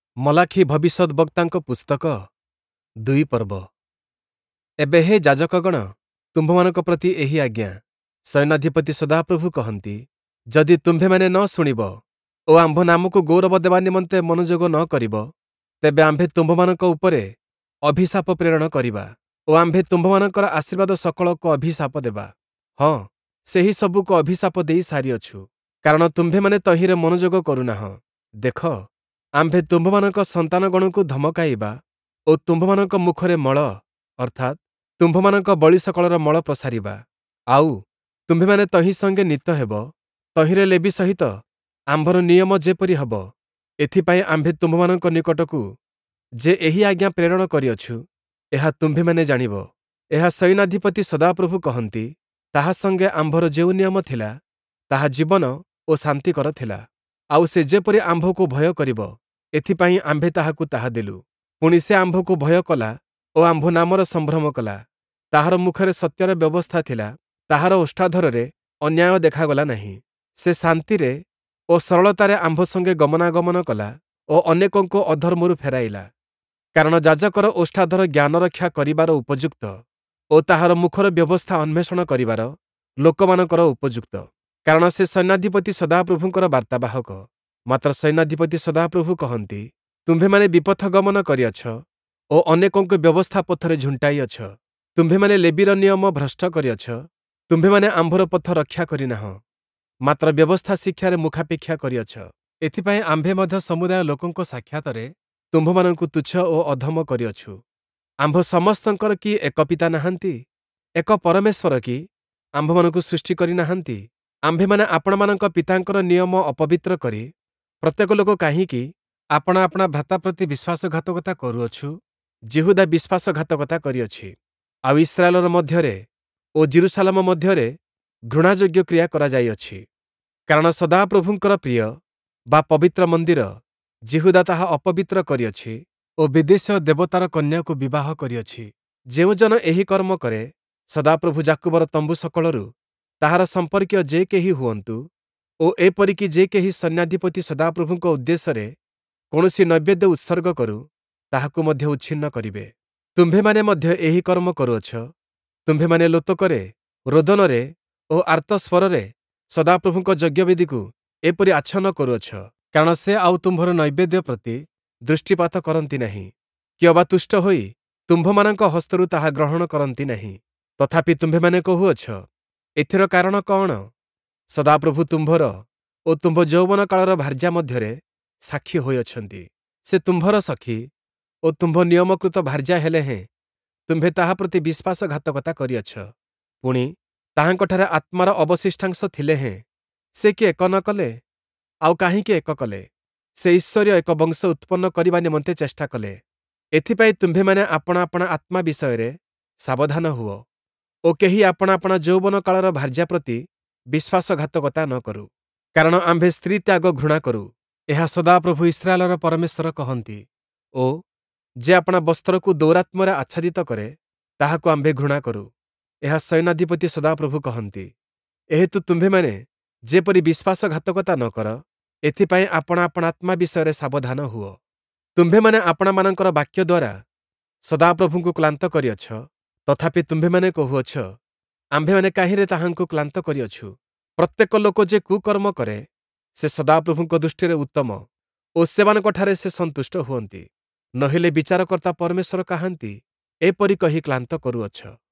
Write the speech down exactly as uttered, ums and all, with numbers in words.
ମଲାଖି ଭବିଷ୍ୟଦ୍‌ବକ୍ତାଙ୍କ ପୁସ୍ତକ ଦୁଇ ପର୍ବ। ଏବେ ହେ ଯାଜକଗଣ, ତୁମ୍ଭମାନଙ୍କ ପ୍ରତି ଏହି ଆଜ୍ଞା। ସୈନ୍ୟାଧିପତି ସଦାପ୍ରଭୁ କହନ୍ତି, ଯଦି ତୁମ୍ଭେମାନେ ନ ଶୁଣିବ ଓ ଆମ୍ଭ ନାମକୁ ଗୌରବ ଦେବା ନିମନ୍ତେ ମନୋଯୋଗ ନ କରିବ, ତେବେ ଆମ୍ଭେ ତୁମ୍ଭମାନଙ୍କ ଉପରେ ଅଭିଶାପ ପ୍ରେରଣ କରିବା ଓ ଆମ୍ଭେ ତୁମ୍ଭମାନଙ୍କର ଆଶୀର୍ବାଦ ସକଳକୁ ଅଭିଶାପ ଦେବା। ହଁ, ସେହି ସବୁକୁ ଅଭିଶାପ ଦେଇ ସାରିଅଛୁ, କାରଣ ତୁମ୍ଭେମାନେ ତହିଁରେ ମନୋଯୋଗ କରୁନାହଁ। ଦେଖ, ଆମ୍ଭେ ତୁମ୍ଭମାନଙ୍କ ସନ୍ତାନଗଣଙ୍କୁ ଧମକାଇବା ଓ ତୁମ୍ଭମାନଙ୍କ ମୁଖରେ ମଳ ଅର୍ଥାତ୍ ତୁମ୍ଭମାନଙ୍କ ବଳିସକଳର ମଳ ପ୍ରସାରିବା। ଆଉ ତୁମ୍ଭେମାନେ ତହିଁ ସଙ୍ଗେ ନୀତ ହେବ, ତହିଁରେ ଲେବି ସହିତ ଆମ୍ଭର ନିୟମ ଯେପରି ହେବ, ଏଥିପାଇଁ ଆମ୍ଭେ ତୁମ୍ଭମାନଙ୍କ ନିକଟକୁ ଯେ ଏହି ଆଜ୍ଞା ପ୍ରେରଣ କରିଅଛୁ, ଏହା ତୁମ୍ଭେମାନେ ଜାଣିବ। ଏହା ସୈନ୍ୟାଧିପତି ସଦାପ୍ରଭୁ କହନ୍ତି, ତାହା ସଙ୍ଗେ ଆମ୍ଭର ଯେଉଁ ନିୟମ ଥିଲା, ତାହା ଜୀବନ ଓ ଶାନ୍ତିକର ଥିଲା। ଆଉ ସେ ଯେପରି ଆମ୍ଭକୁ ଭୟ କରିବ, ଏଥିପାଇଁ ଆମ୍ଭେ ତାହାକୁ ତାହା ଦେଲୁ। ପୁଣି ସେ ଆମ୍ଭକୁ ଭୟ କଲା ଓ ଆମ୍ଭ ନାମର ସମ୍ଭ୍ରମ କଲା। ତାହାର ମୁଖରେ ସତ୍ୟର ବ୍ୟବସ୍ଥା ଥିଲା, ତାହାର ଓଷ୍ଠାଧରରେ ଅନ୍ୟାୟ ଦେଖାଗଲା ନାହିଁ। ସେ ଶାନ୍ତିରେ ଓ ସରଳତାରେ ଆମ୍ଭ ସଙ୍ଗେ ଗମନାଗମନ କଲା ଓ ଅନେକଙ୍କୁ ଅଧର୍ମରୁ ଫେରାଇଲା। କାରଣ ଯାଜକର ଓଷ୍ଠାଧର ଜ୍ଞାନରକ୍ଷା କରିବାର ଉପଯୁକ୍ତ ଓ ତାହାର ମୁଖର ବ୍ୟବସ୍ଥା ଅନ୍ୱେଷଣ କରିବାର ଲୋକମାନଙ୍କର ଉପଯୁକ୍ତ। କାରଣ ସେ ସୈନ୍ୟାଧିପତି ସଦାପ୍ରଭୁଙ୍କର ବାର୍ତ୍ତାବାହକ। ମାତ୍ର ସୈନ୍ୟାଧିପତି ସଦାପ୍ରଭୁ କହନ୍ତି, ତୁମ୍ଭେମାନେ ବିପଥ ଗମନ କରିଅଛ ଓ ଅନେକଙ୍କୁ ବ୍ୟବସ୍ଥା ପଥରେ ଝୁଣ୍ଟାଇଅଛ। ତୁମ୍ଭେମାନେ ଲେବିର ନିୟମ ଭ୍ରଷ୍ଟ କରିଅଛ। ତୁମ୍ଭେମାନେ ଆମ୍ଭର ପଥ ରକ୍ଷା କରିନାହଁ, ମାତ୍ର ବ୍ୟବସ୍ଥା ଶିକ୍ଷାରେ ମୁଖାପେକ୍ଷା କରିଅଛ। ଏଥିପାଇଁ ଆମ୍ଭେ ମଧ୍ୟ ସମୁଦାୟ ଲୋକଙ୍କ ସାକ୍ଷାତରେ ତୁମ୍ଭମାନଙ୍କୁ ତୁଚ୍ଛ ଓ ଅଧମ କରିଅଛୁ। ଆମ୍ଭ ସମସ୍ତଙ୍କର କି ଏକ ପିତା ନାହାନ୍ତି? ଏକ ପରମେଶ୍ୱର କି ଆମ୍ଭମାନଙ୍କୁ ସୃଷ୍ଟି କରିନାହାନ୍ତି? ଆମ୍ଭେମାନେ ଆପଣମାନଙ୍କ ପିତାଙ୍କର ନିୟମ ଅପବିତ୍ର କରି ପ୍ରତ୍ୟେକ ଲୋକ କାହିଁକି ଆପଣା ଆପଣା ଭ୍ରାତା ପ୍ରତି ବିଶ୍ୱାସଘାତକତା କରୁଅଛୁ? ଯିହୁଦା ବିଶ୍ୱାସଘାତକତା କରିଅଛି, ଆଉ ଇସ୍ରାଏଲର ମଧ୍ୟରେ ଓ ଜିରୁସାଲେମ ମଧ୍ୟରେ ଘୃଣାଯୋଗ୍ୟ କ୍ରିୟା କରାଯାଇଅଛି। କାରଣ ସଦାପ୍ରଭୁଙ୍କର ପ୍ରିୟ ବା ପବିତ୍ର ମନ୍ଦିର ଯିହୁଦା ତାହା ଅପବିତ୍ର କରିଅଛି ଓ ବିଦେଶୀୟ ଦେବତାର କନ୍ୟାକୁ ବିବାହ କରିଅଛି। ଯେଉଁ ଜନ ଏହି କର୍ମ କରେ, ସଦାପ୍ରଭୁ ଯାକୁବର ତମ୍ବୁ ସକଳରୁ ତାହାର ସମ୍ପର୍କୀୟ ଯେ କେହି ହୁଅନ୍ତୁ ଓ ଏପରିକି ଯେ କେହି ସୈନ୍ୟାଧିପତି ସଦାପ୍ରଭୁଙ୍କ ଉଦ୍ଦେଶ୍ୟରେ କୌଣସି ନୈବେଦ୍ୟ ଉତ୍ସର୍ଗ କରୁ, ତାହାକୁ ମଧ୍ୟ ଉଚ୍ଛିନ୍ନ କରିବେ। ତୁମ୍ଭେମାନେ ମଧ୍ୟ ଏହି କର୍ମ କରୁଅଛ। ତୁମ୍ଭେମାନେ ଲୋତକରେ, ରୋଦନରେ ଓ ଆର୍ତ୍ତସ୍ୱରରେ ସଦାପ୍ରଭୁଙ୍କ ଯଜ୍ଞବେଦୀକୁ ଏପରି ଆଚ୍ଛନ୍ନ କରୁଅଛ, କାରଣ ସେ ଆଉ ତୁମ୍ଭର ନୈବେଦ୍ୟ ପ୍ରତି ଦୃଷ୍ଟିପାତ କରନ୍ତି ନାହିଁ, କି ଅବା ତୁଷ୍ଟ ହୋଇ ତୁମ୍ଭମାନଙ୍କ ହସ୍ତରୁ ତାହା ଗ୍ରହଣ କରନ୍ତି ନାହିଁ। ତଥାପି ତୁମ୍ଭେମାନେ କହୁଅଛ, ଏଥିର କାରଣ କଅଣ? ସଦାପ୍ରଭୁ ତୁମ୍ଭର ଓ ତୁମ୍ଭ ଯୌବନ କାଳର ଭାର୍ଯ୍ୟା ମଧ୍ୟରେ ସାକ୍ଷୀ ହୋଇଅଛନ୍ତି। ସେ ତୁମ୍ଭର ସଖୀ ଓ ତୁମ୍ଭ ନିୟମକୃତ ଭାର୍ଯ୍ୟା ହେଲେ ହେଁ ତୁମ୍ଭେ ତାହା ପ୍ରତି ବିଶ୍ୱାସଘାତକତା କରିଅଛ। ପୁଣି ତାହାଙ୍କଠାରେ ଆତ୍ମାର ଅବଶିଷ୍ଟାଂଶ ଥିଲେ ହେଁ ସେ କି ଏକ ନ କଲେ? ଆଉ କାହିଁକି ଏକ କଲେ? ସେ ଈଶ୍ୱରୀୟ ଏକ ବଂଶ ଉତ୍ପନ୍ନ କରିବା ନିମନ୍ତେ ଚେଷ୍ଟା କଲେ। ଏଥିପାଇଁ ତୁମ୍ଭେମାନେ ଆପଣା ଆପଣା ଆତ୍ମା ବିଷୟରେ ସାବଧାନ ହୁଅ ଓ କେହି ଆପଣା ଆପଣା ଯୌବନ କାଳର ଭାର୍ଯ୍ୟା ପ୍ରତି ବିଶ୍ୱାସଘାତକତା ନ କରୁ। କାରଣ ଆମ୍ଭେ ସ୍ତ୍ରୀ ତ୍ୟାଗ ଘୃଣା କରୁ। ଏହା ସଦାପ୍ରଭୁ ଇସ୍ରାଏଲର ପରମେଶ୍ୱର କହନ୍ତି। ଓ ଯେ ଆପଣା ବସ୍ତ୍ରକୁ ଦୌରାତ୍ମ୍ୟରେ ଆଚ୍ଛାଦିତ କରେ, ତାହାକୁ ଆମ୍ଭେ ଘୃଣା କରୁ। ଏହା ସୈନ୍ୟାଧିପତି ସଦାପ୍ରଭୁ କହନ୍ତି। ଏହେତୁ ତୁମ୍ଭେମାନେ ଯେପରି ବିଶ୍ୱାସଘାତକତା ନ କର, ଏଥିପାଇଁ ଆପଣା ଆପଣା ଆତ୍ମା ବିଷୟରେ ସାବଧାନ ହୁଅ। ତୁମ୍ଭେମାନେ ଆପଣାମାନଙ୍କର ବାକ୍ୟ ଦ୍ୱାରା ସଦାପ୍ରଭୁଙ୍କୁ କ୍ଳାନ୍ତ କରିଅଛ। ତଥାପି ତୁମ୍ଭେମାନେ କହୁଅଛ, ଆମ୍ଭେମାନେ କାହିଁରେ ତାହାଙ୍କୁ କ୍ଳାନ୍ତ କରିଅଛୁ? ପ୍ରତ୍ୟେକ ଲୋକ ଯେ କୁକର୍ମ କରେ, ସେ ସଦାପ୍ରଭୁଙ୍କ ଦୃଷ୍ଟିରେ ଉତ୍ତମ ଓ ସେମାନଙ୍କଠାରେ ସେ ସନ୍ତୁଷ୍ଟ ହୁଅନ୍ତି। ନହେଲେ ବିଚାରକର୍ତ୍ତା ପରମେଶ୍ୱର କାହାନ୍ତି? ଏପରି କହି କ୍ଳାନ୍ତ କରୁଅଛ।